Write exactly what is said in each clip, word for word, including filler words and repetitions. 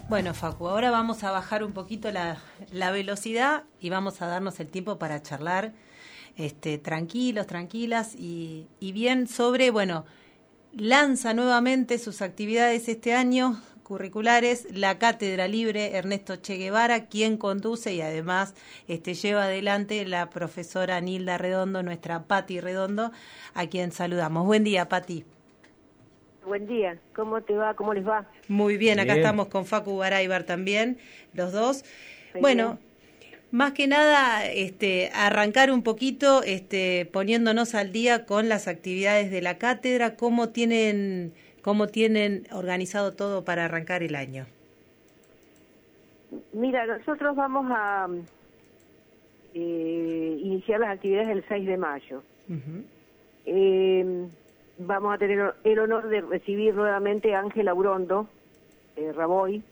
Bueno, Facu, ahora vamos a bajar un poquito la, la velocidad y vamos a darnos el tiempo para charlar este, tranquilos, tranquilas y, y bien sobre, bueno, lanza nuevamente sus actividades este año curriculares la Cátedra Libre Ernesto Che Guevara, quien conduce y además este, lleva adelante la profesora Nilda Redondo, nuestra Pati Redondo, a quien saludamos. Buen día, Pati. Buen día, ¿cómo te va? ¿Cómo les va? Muy bien, acá Bien. estamos con Facu Garaybar también, los dos. Muy Bueno, bien. más que nada, este, arrancar un poquito, este, poniéndonos al día con las actividades de la cátedra, cómo tienen, cómo tienen organizado todo para arrancar el año. Mira, nosotros vamos a eh, iniciar las actividades el seis de mayo. Uh-huh. Eh, vamos a tener el honor de recibir nuevamente a Ángela Urondo, eh, Raboy,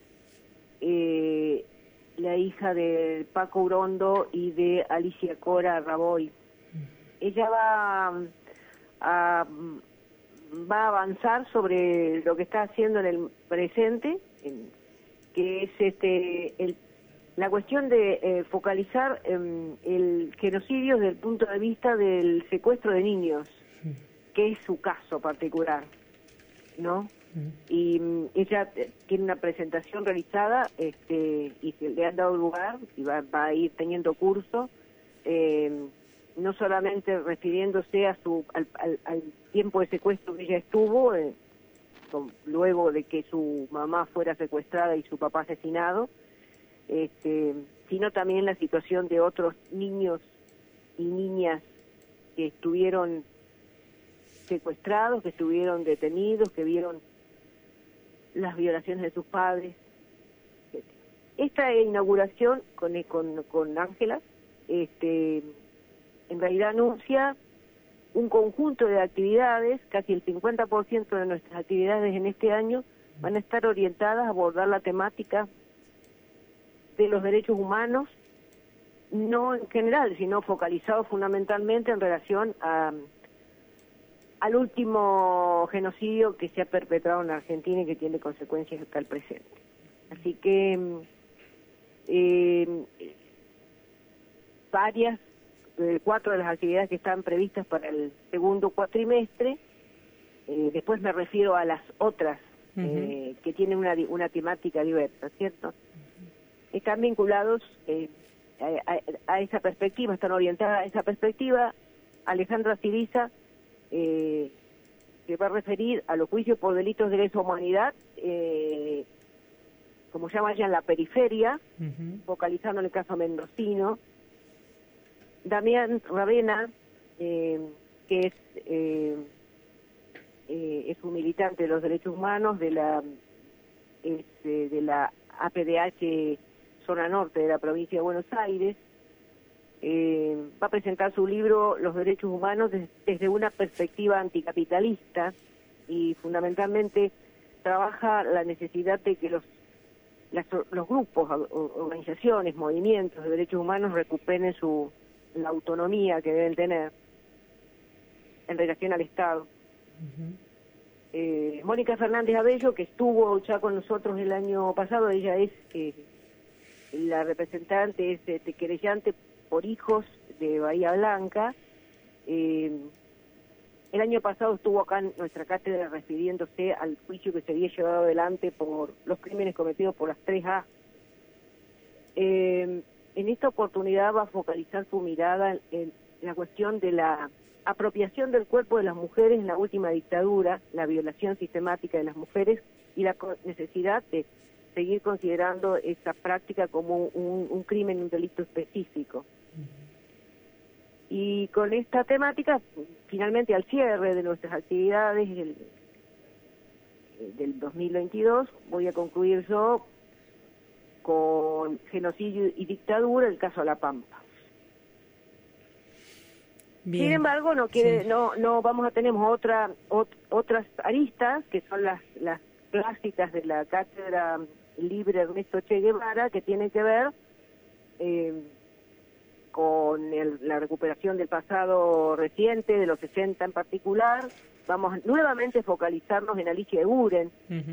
eh, la hija de Paco Urondo y de Alicia Cora Raboy. Ella va a, va a avanzar sobre lo que está haciendo en el presente, en, que es este el, la cuestión de eh, focalizar eh, el genocidio desde el punto de vista del secuestro de niños, que es su caso particular, ¿no? Y um, ella tiene una presentación realizada este, y se le han dado lugar y va, va a ir teniendo curso, eh, no solamente refiriéndose a su al, al, al tiempo de secuestro que ella estuvo, eh, con, luego de que su mamá fuera secuestrada y su papá asesinado, este, sino también la situación de otros niños y niñas que estuvieron secuestrados, que estuvieron detenidos, que vieron las violaciones de sus padres. Esta inauguración con con con Ángela, este, en realidad anuncia un conjunto de actividades. Casi el cincuenta por ciento de nuestras actividades en este año van a estar orientadas a abordar la temática de los derechos humanos, no en general, sino focalizados fundamentalmente en relación a al último genocidio que se ha perpetrado en Argentina y que tiene consecuencias hasta el presente. Así que eh, varias, eh, cuatro de las actividades que están previstas para el segundo cuatrimestre, eh, después me refiero a las otras uh-huh. eh, que tienen una, una temática diversa, ¿cierto? Uh-huh. Están vinculados eh, a, a, a esa perspectiva, están orientadas a esa perspectiva. Alejandra Siriza Eh, se va a referir a los juicios por delitos de lesa humanidad, eh, como llama ella, en la periferia, uh-huh. focalizando en el caso mendocino. Damián Ravena, eh, que es eh, eh, es un militante de los derechos humanos de la es, eh, de la A P D H zona norte de la provincia de Buenos Aires. Eh, va a presentar su libro Los derechos humanos des, desde una perspectiva anticapitalista, y fundamentalmente trabaja la necesidad de que los las, los grupos, organizaciones, movimientos de derechos humanos recuperen su la autonomía que deben tener en relación al Estado. Uh-huh. eh, Mónica Fernández Abello, que estuvo ya con nosotros el año pasado, ella es eh, la representante, es este, querellante por hijos de Bahía Blanca. Eh, el año pasado estuvo acá en nuestra cátedra refiriéndose al juicio que se había llevado adelante por los crímenes cometidos por las tres A. Eh, en esta oportunidad va a focalizar su mirada en, en la cuestión de la apropiación del cuerpo de las mujeres en la última dictadura, la violación sistemática de las mujeres y la necesidad de seguir considerando esa práctica como un, un crimen, un delito específico. Y con esta temática, finalmente al cierre de nuestras actividades el, del dos mil veintidós, voy a concluir yo con genocidio y dictadura, el caso de La Pampa. Bien. Sin embargo, no quiere, sí. no, no vamos a tener otra, ot, otras aristas que son las, las clásicas de la Cátedra Libre Ernesto Che Guevara, que tienen que ver eh, con el, la recuperación del pasado reciente, de los sesenta en particular. Vamos nuevamente a focalizarnos en Alicia Eguren, uh-huh.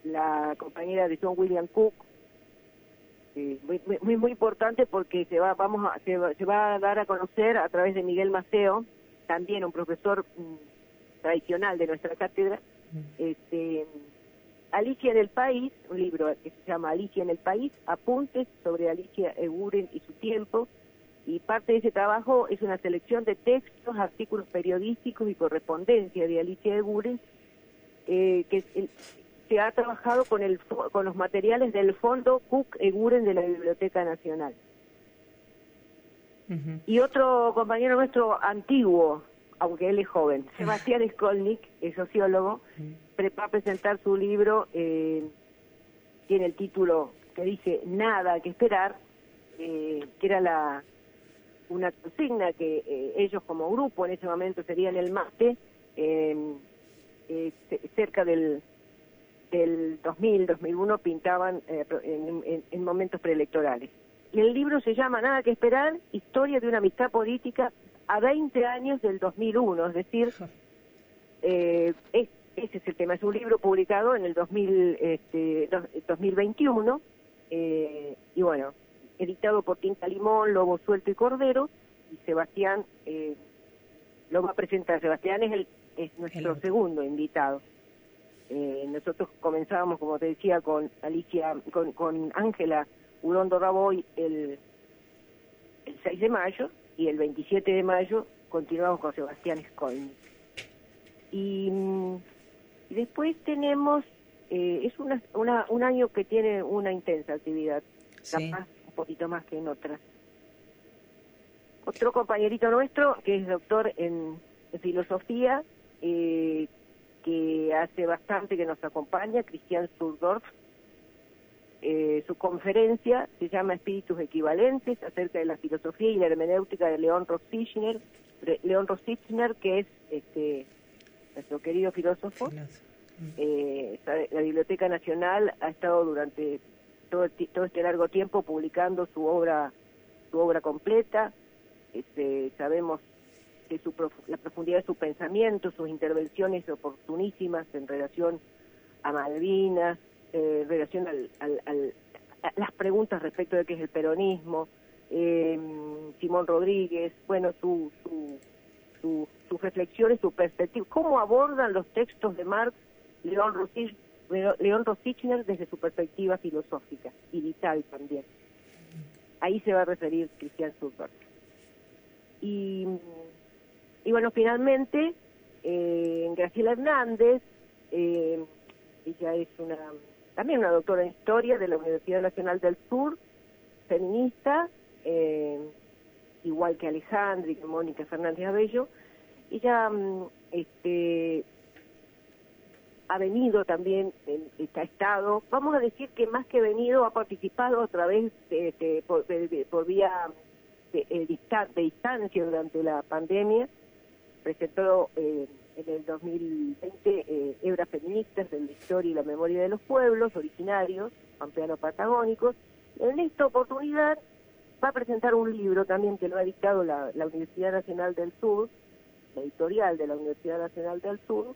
la compañera de John William Cook, eh, muy, muy muy importante porque se va vamos a, se, va, se va a dar a conocer a través de Miguel Maceo, también un profesor mm, tradicional de nuestra cátedra, este, Alicia en el País, un libro que se llama Alicia en el País, apuntes sobre Alicia Eguren y su tiempo, y parte de ese trabajo es una selección de textos, artículos periodísticos y correspondencia de Alicia Eguren, eh, que el, se ha trabajado con, el, con los materiales del Fondo Cook-Eguren de la Biblioteca Nacional. Uh-huh. Y otro compañero nuestro antiguo, aunque él es joven, Sebastián Skolnick, es sociólogo, uh-huh. va a presentar su libro, eh, tiene el título que dice Nada que esperar, eh, que era la una consigna que eh, ellos como grupo en ese momento serían el MATE, eh, eh, cerca del del dos mil, dos mil uno pintaban eh, en, en, en momentos preelectorales. Y el libro se llama Nada que esperar, historia de una amistad política a veinte años del dos mil uno, es decir, eh, es, ese es el tema, es un libro publicado en el dos mil, este, dos mil veintiuno, eh, y bueno, editado por Tinta Limón, Lobo Suelto y Cordero, y Sebastián eh, lo va a presentar. Sebastián es, el, es nuestro el segundo invitado. Eh, nosotros comenzábamos, como te decía, con Alicia, con con Ángela Urondo Raboy el, el seis de mayo, y el veintisiete de mayo continuamos con Sebastián Skolnick. Y, y después tenemos, eh, es una, una un año que tiene una intensa actividad, sí. Capaz un poquito más que en otras. Otro compañerito nuestro, que es doctor en, en filosofía, eh, que hace bastante que nos acompaña, Cristian Surdorf. Eh, su conferencia se llama Espíritus Equivalentes, acerca de la filosofía y la hermenéutica de León Rosichner, León Rosichner, que es este nuestro querido filósofo. Eh, la Biblioteca Nacional ha estado durante todo, todo este largo tiempo publicando su obra, su obra completa. Este, sabemos que su prof, la profundidad de su pensamiento, sus intervenciones oportunísimas en relación a Malvinas, eh, en relación al, al, al, a las preguntas respecto de qué es el peronismo, eh, Simón Rodríguez, bueno, su, su, su, sus reflexiones, su perspectiva, cómo abordan los textos de Marx, León Rosich, León Rosichner desde su perspectiva filosófica y vital también. Ahí se va a referir Cristian Surdorf. Y, y bueno, finalmente, eh, Graciela Hernández, eh, ella es una también una doctora en Historia de la Universidad Nacional del Sur, feminista, eh, igual que Alejandra y que Mónica Fernández Abello. Ella este, ha venido también, ha estado, vamos a decir que más que venido, ha participado a través de, de, por, de, de, por vía de, de, de distancia durante la pandemia. Presentó eh, en el dos mil veinte eh, Hebras Feministas de la Historia y la Memoria de los Pueblos Originarios, pampeanos patagónicos. En esta oportunidad va a presentar un libro también que lo ha dictado la, la Universidad Nacional del Sur, la editorial de la Universidad Nacional del Sur,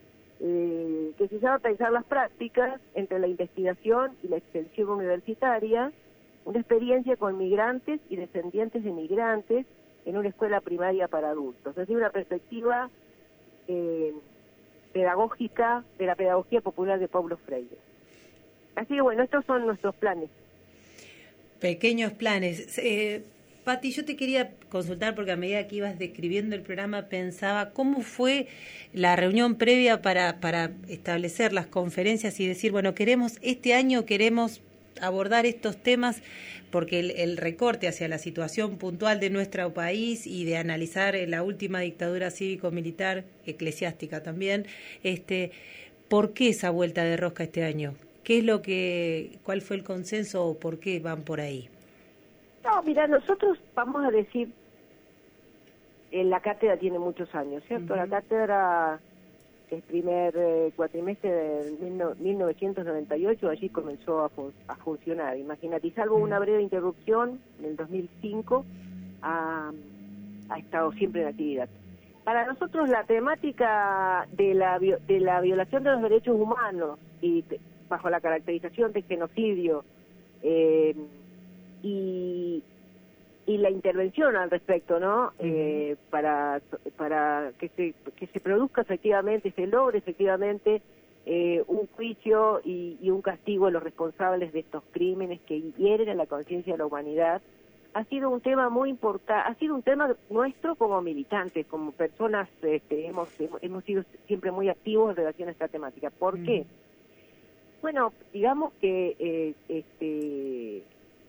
eh, que se llama Pensar las prácticas entre la investigación y la extensión universitaria, una experiencia con migrantes y descendientes de migrantes en una escuela primaria para adultos. Es decir, una perspectiva eh, pedagógica de la pedagogía popular de Paulo Freire. Así que bueno, estos son nuestros planes. Pequeños planes. Eh, Pati, yo te quería consultar porque a medida que ibas describiendo el programa pensaba cómo fue la reunión previa para, para establecer las conferencias y decir, bueno, queremos, este año queremos abordar estos temas porque el, el recorte hacia la situación puntual de nuestro país y de analizar la última dictadura cívico-militar, eclesiástica también, este, ¿por qué esa vuelta de rosca este año? ¿Qué es lo que, cuál fue el consenso o por qué van por ahí? No, mira, nosotros vamos a decir, eh, la cátedra tiene muchos años, ¿cierto? Uh-huh. La cátedra, el primer eh, cuatrimestre de mil novecientos noventa y ocho, allí comenzó a, fu- a funcionar. Imagínate, y salvo uh-huh. una breve interrupción en el dos mil cinco, ha, ha estado siempre en actividad. Para nosotros la temática de la, de la violación de los derechos humanos y bajo la caracterización de genocidio eh, y, y la intervención al respecto, ¿no? Eh, para para que se que se produzca efectivamente, se logre efectivamente eh, un juicio y, y un castigo a los responsables de estos crímenes que hieren a la conciencia de la humanidad. Ha sido un tema muy importante, ha sido un tema nuestro como militantes, como personas, este, hemos, hemos hemos sido siempre muy activos en relación a esta temática. ¿Por mm. qué? Bueno, digamos que eh, este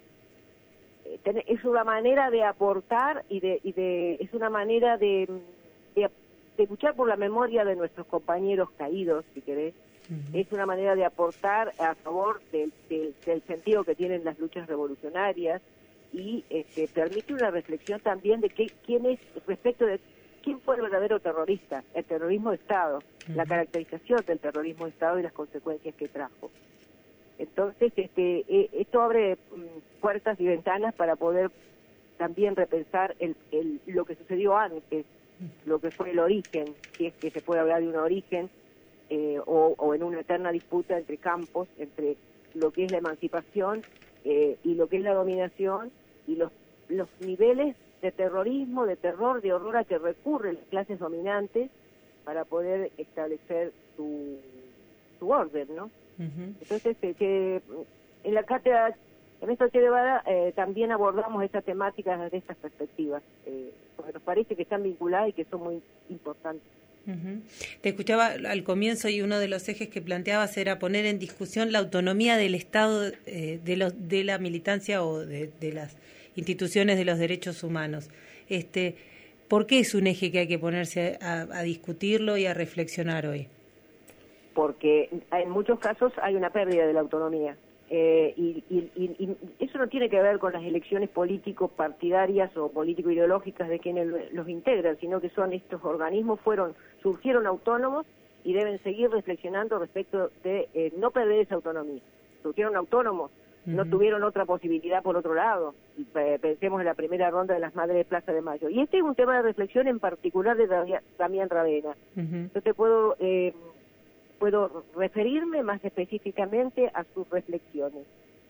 es una manera de aportar y de, y de es una manera de, de, de luchar por la memoria de nuestros compañeros caídos, si querés. Uh-huh. Es una manera de aportar a favor del, del, del sentido que tienen las luchas revolucionarias y este, permite una reflexión también de que, quién es respecto de quién fue el verdadero terrorista, el terrorismo de Estado, uh-huh. la caracterización del terrorismo de Estado y las consecuencias que trajo. Entonces, este, eh, esto abre mm, puertas y ventanas para poder también repensar el, el, lo que sucedió antes, lo que fue el origen, si es que se puede hablar de un origen, eh, o, o en una eterna disputa entre campos, entre lo que es la emancipación eh, y lo que es la dominación, y los, los niveles de terrorismo, de terror, de horror a que recurren las clases dominantes para poder establecer su, su orden, ¿no? Uh-huh. Entonces, eh, que en la cátedra Ernesto Che Guevara eh, también abordamos estas temáticas desde estas perspectivas, eh, porque nos parece que están vinculadas y que son muy importantes. Uh-huh. Te escuchaba al comienzo y uno de los ejes que planteabas era poner en discusión la autonomía del Estado, eh, de, los, de la militancia o de, de las instituciones de los derechos humanos. Este, ¿por qué es un eje que hay que ponerse a, a discutirlo y a reflexionar hoy? Porque en muchos casos hay una pérdida de la autonomía. Eh, y, y, y, y eso no tiene que ver con las elecciones político-partidarias o político-ideológicas de quienes los integran, sino que son estos organismos, fueron surgieron autónomos y deben seguir reflexionando respecto de eh, no perder esa autonomía. Surgieron autónomos, uh-huh. no tuvieron otra posibilidad por otro lado. Eh, pensemos en la primera ronda de las Madres de Plaza de Mayo. Y este es un tema de reflexión en particular de Damián Ravena. Uh-huh. Yo te puedo... Eh, puedo referirme más específicamente a sus reflexiones.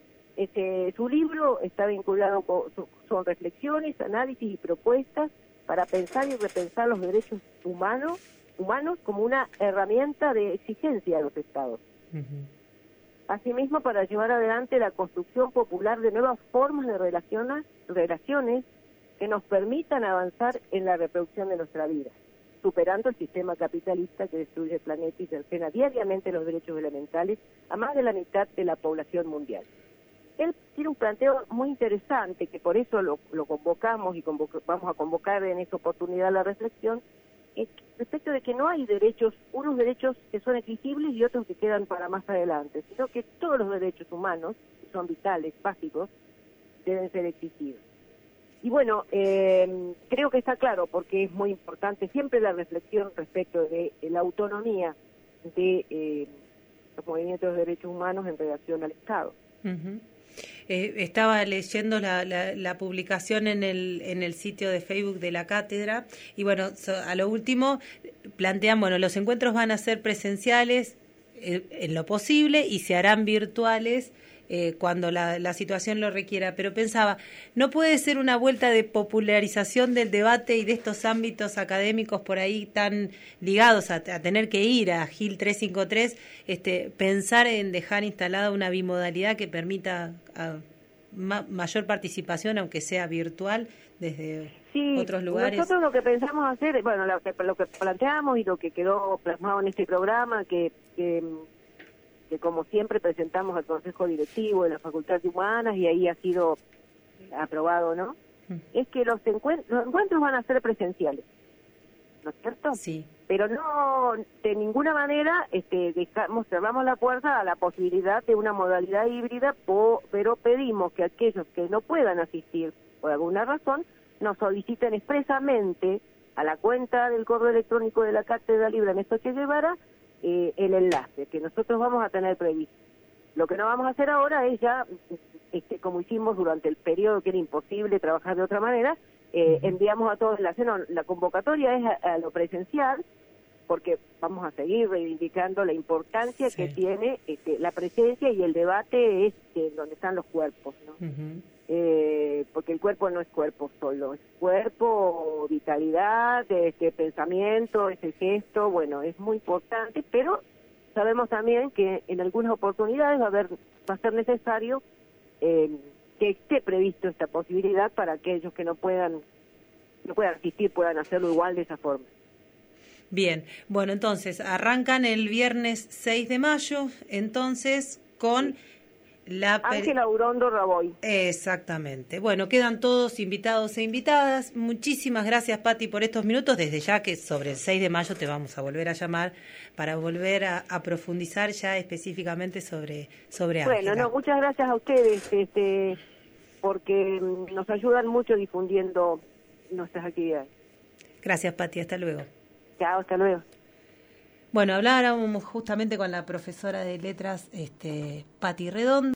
Este, su libro está vinculado con, son reflexiones, análisis y propuestas para pensar y repensar los derechos humanos, humanos como una herramienta de exigencia a los Estados. Uh-huh. Asimismo, para llevar adelante la construcción popular de nuevas formas de relaciones, relaciones que nos permitan avanzar en la reproducción de nuestra vida, superando el sistema capitalista que destruye el planeta y cercena diariamente los derechos elementales a más de la mitad de la población mundial. Él tiene un planteo muy interesante, que por eso lo, lo convocamos y convoca, vamos a convocar en esta oportunidad la reflexión, eh, respecto de que no hay derechos, unos derechos que son exigibles y otros que quedan para más adelante, sino que todos los derechos humanos, que son vitales, básicos, deben ser exigidos. Y bueno, eh, creo que está claro, porque es muy importante siempre la reflexión respecto de, de la autonomía de eh, los movimientos de derechos humanos en relación al Estado. Uh-huh. Eh, estaba leyendo la, la, la publicación en el en el sitio de Facebook de la cátedra y bueno, so, a lo último plantean, bueno, los encuentros van a ser presenciales eh, en lo posible y se harán virtuales Eh, cuando la, la situación lo requiera, pero pensaba, ¿no puede ser una vuelta de popularización del debate y de estos ámbitos académicos por ahí tan ligados a, a tener que ir a Gil trescientos cincuenta y tres, este, pensar en dejar instalada una bimodalidad que permita a, ma, mayor participación, aunque sea virtual, desde sí, otros lugares? Nosotros lo que pensamos hacer, bueno, lo que, lo que planteamos y lo que quedó plasmado en este programa, que... que que como siempre presentamos al Consejo Directivo de la Facultad de Humanas y ahí ha sido aprobado, ¿no? Mm. Es que los, encuent- los encuentros van a ser presenciales, ¿no es cierto? Sí. Pero no, de ninguna manera este, dejamos, cerramos la puerta a la posibilidad de una modalidad híbrida, po- pero pedimos que aquellos que no puedan asistir por alguna razón nos soliciten expresamente a la cuenta del correo electrónico de la Cátedra Libre Ernesto Che Guevara Eh, el enlace que nosotros vamos a tener previsto. Lo que no vamos a hacer ahora es ya, este, como hicimos durante el periodo que era imposible trabajar de otra manera, eh, uh-huh. enviamos a todos el enlace. No, la convocatoria es a, a lo presencial porque vamos a seguir reivindicando la importancia sí. que tiene este, la presencia y el debate este, donde están los cuerpos, ¿no? Uh-huh. Eh, porque el cuerpo no es cuerpo solo, es cuerpo, vitalidad, este pensamiento, ese gesto, bueno, es muy importante, pero sabemos también que en algunas oportunidades va a haber, va a ser necesario eh, que esté previsto esta posibilidad para aquellos que no puedan, no puedan asistir, puedan hacerlo igual de esa forma. Bien, bueno, entonces arrancan el viernes seis de mayo, entonces con Sí. la... Ángela Urondo Raboy. Exactamente. Bueno, quedan todos invitados e invitadas. Muchísimas gracias, Pati, por estos minutos. Desde ya que sobre el seis de mayo te vamos a volver a llamar para volver a, a profundizar ya específicamente sobre sobre Ángela. Bueno, no, muchas gracias a ustedes, este, porque nos ayudan mucho difundiendo nuestras actividades. Gracias, Pati. Hasta luego. Chao, hasta luego. Bueno, hablábamos justamente con la profesora de letras, este, Pati Redondo.